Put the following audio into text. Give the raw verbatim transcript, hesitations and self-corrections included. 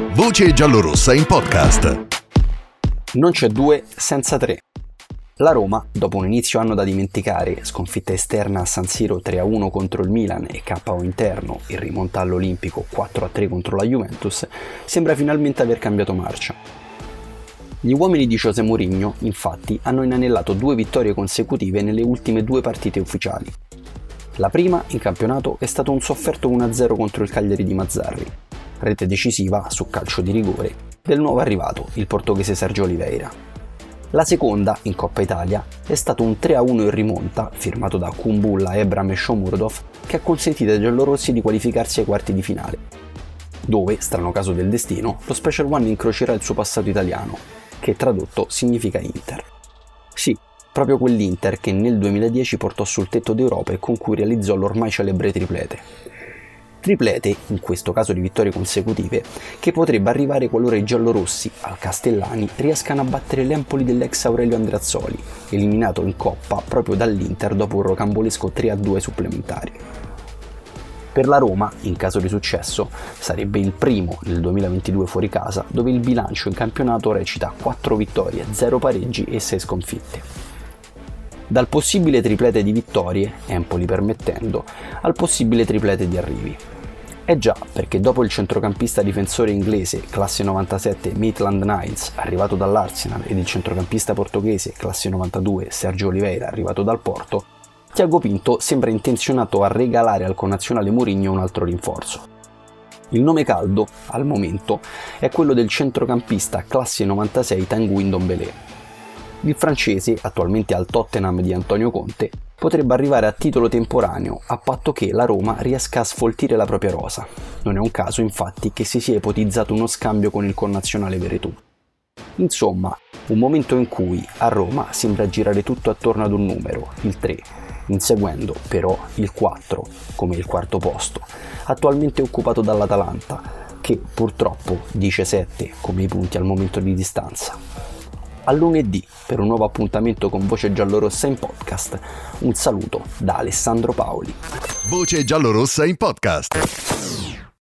Voce giallorossa in podcast. Non c'è due senza tre. La Roma, dopo un inizio anno da dimenticare, sconfitta esterna a San Siro tre a uno contro il Milan e K O interno in rimonta all'Olimpico quattro a tre contro la Juventus, sembra finalmente aver cambiato marcia. Gli uomini di José Mourinho, infatti, hanno inanellato due vittorie consecutive nelle ultime due partite ufficiali. La prima, in campionato, è stato un sofferto uno a zero contro il Cagliari di Mazzarri, rete decisiva, su calcio di rigore, del nuovo arrivato, il portoghese Sergio Oliveira. La seconda, in Coppa Italia, è stato un tre a uno in rimonta, firmato da Kumbulla, Ebram e Shomurodov, che ha consentito ai giallorossi di qualificarsi ai quarti di finale, dove, strano caso del destino, lo Special One incrocerà il suo passato italiano, che tradotto significa Inter. Sì, proprio quell'Inter che nel duemiladieci portò sul tetto d'Europa e con cui realizzò l'ormai celebre triplete. Triplete, in questo caso di vittorie consecutive, che potrebbe arrivare qualora i giallorossi, al Castellani, riescano a battere l'Empoli dell'ex Aurelio Andreazzoli, eliminato in Coppa proprio dall'Inter dopo un rocambolesco tre a due supplementari. Per la Roma, in caso di successo, sarebbe il primo nel duemilaventidue fuori casa, dove il bilancio in campionato recita quattro vittorie, zero pareggi e sei sconfitte. Dal possibile triplete di vittorie, Empoli permettendo, al possibile triplete di arrivi. Eh già, perché dopo il centrocampista difensore inglese, classe novantasette, Maitland Niles, arrivato dall'Arsenal, ed il centrocampista portoghese, classe novantadue, Sergio Oliveira, arrivato dal Porto, Tiago Pinto sembra intenzionato a regalare al connazionale Mourinho un altro rinforzo. Il nome caldo, al momento, è quello del centrocampista classe novantasei Tanguy Ndombele. Il francese, attualmente al Tottenham di Antonio Conte, potrebbe arrivare a titolo temporaneo a patto che la Roma riesca a sfoltire la propria rosa. Non è un caso, infatti, che si sia ipotizzato uno scambio con il connazionale Veretout. Insomma, un momento in cui a Roma sembra girare tutto attorno ad un numero, il tre, inseguendo però il quattro come il quarto posto, attualmente occupato dall'Atalanta, che purtroppo dice sette come i punti al momento di distanza. A lunedì per un nuovo appuntamento con Voce Giallorossa in podcast. Un saluto da Alessandro Paoli. Voce giallorossa in podcast.